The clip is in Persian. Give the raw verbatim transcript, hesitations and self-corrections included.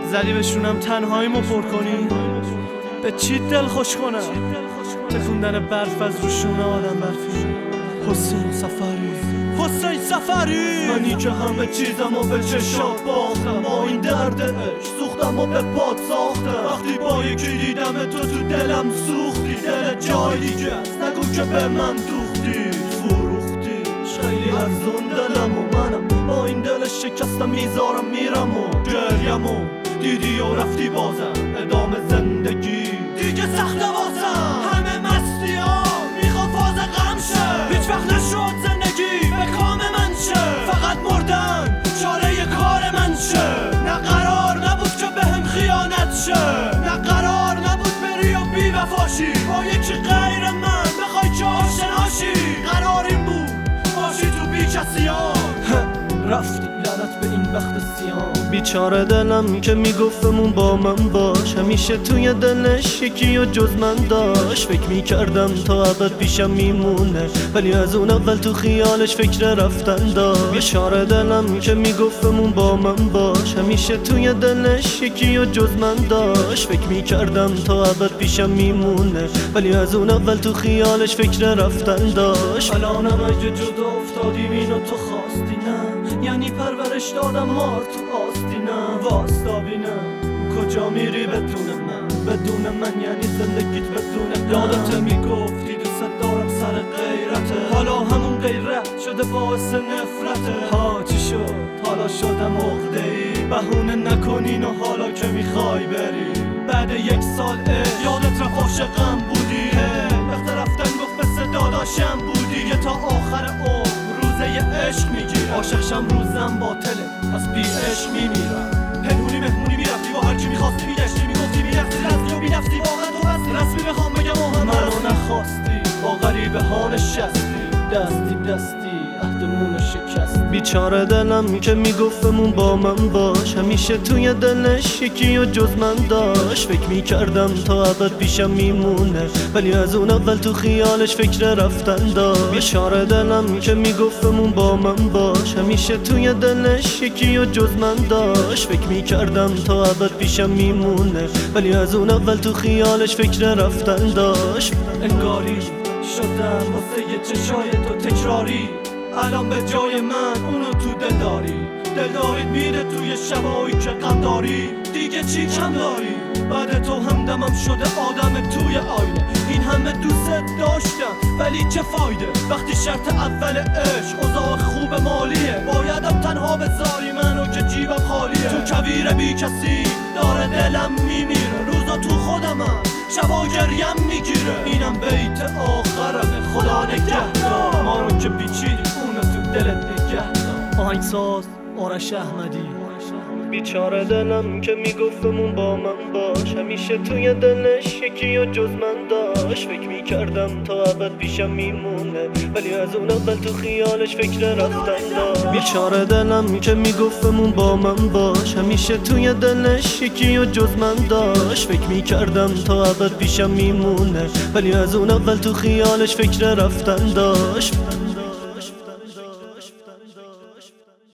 زدی بشونم تنهاییمو پر کنی، به چی دل خوش کنم؟ تکوندن برف از روشونه آدم برفی. حسین سفری، حسین سفری، منی که همه چیزمو به چشات باختم، با این درد عشق سوختم و به پات ساختم. وقتی با یکی دیدم تو تو دلم سوختی، دل جای دیگه است نگو که به من دوختی. فروختی خیلی ارزون دلم و منم با این دل شکستم میذارم میرم و گریم و دیدی و رفتی بازم ادامه زندگی دیگه سخته واسم. همه مستی ها میخوام فاز غم شه، هیچ وقت نشد زندگی به کام من شه، فقط مردن چاره کار من شه. نه قرار نبود که بهم خیانت شه، نه قرار نبود بری و بی وفاشی با یکی غیر من بخوای که آشناشی. قرار این بود باشی تو بی کسی ها، رفتی لعنت به این بخت سیام. بیچاره دلم که میگفتمون با من باش، همیشه توی دلش یکی و جز من داشت. فکر میکردم تا ابد پیشم میمونه، ولی از اون اول تو خیالش فکر رفتن داشت. بیچاره دلم که میگفتمون با من باش، همیشه توی دلش یکی و جز من داشت. فکر میکردم تا ابد پیشم میمونه، ولی از اون اول تو خیالش فکر رفتن داشت. الانم اگه جدا افتادیم اینو تو خواستی نه، یعنی پرورش دادم مار تو آستینم. واستا بینم کجا میری بدون من، بدون من یعنی زندگیت بدون. یادت میگفتی دوست دارم سر غیرته، حالا همون غیرت شده باعث نفرته. ها چی شد حالا شدم عقده‌ای، بهونه نکنین و حالا که میخوای بری بعد یک سال عشق یادت رفت عاشقم بودی. وقت رفتن گفت مثل داداشم بودی، تا آخر عمر روزه عشق میگیرم. عاشقشم روزم باطله پس بی عشق میمیرم. پنهونی مهمونی میرفتی با هرکی میخواستی میگشتی میگفتی میرفتی رفتی و بینفتی. واقعا تو هستی رسمی بخوام بگم و همه منو نخواستی، با غریبه ها نشستی، دستی دستی عهدمونو شکست. بیچاره دلم که میگفتمون با من باش، همیشه توی دلش یکی و جز من داشت. فکر میکردم تا ابد پیشم میمونه، ولی از اون اول تو خیالش فکر رفتن داشت. بیچاره دلم که میگفتمون با من باش، همیشه توی دلش یکی و جز من داشت. فکر میکردم تا ابد پیشم میمونه، ولی از اون اول تو خیالش فکر رفتن داشت. انگاری شدم واسه یه چشای تو تکراری، الان به جای من اونو تو دل داری. دل دارید میره توی شبایی که غم داری، دیگه چی کم داری؟ بعد تو همدمم شده آدم توی آینه. این همه دوست داشتم ولی چه فایده وقتی شرط اول عشق اوضاع خوب مالیه. بایدم تنها بذاری منو که جیبم خالیه. تو کویر بی کسی داره دلم میمیره، روزا تو خودمم شبا گریم میگیره. اینم بیت آخرمه خدا نگهدار، ما رو که پیچیدی اونو تو دلت نگهدار. آهنگساز آرش احمدی. بیچاره دلم که میگفتمون با من باش، همیشه توی دلش یکی و جز من داشت. فکر میکردم تا ابد پیشم میمونه، ولی از اون اول تو خیالش فکر رفتن داشت. بیچاره دلم که میگفتمون با من باش، همیشه توی دلش یکی و جز من داشت. فکر میکردم تا ابد پیشم میمونه، ولی از اون اول تو خیالش فکر رفتن داشت.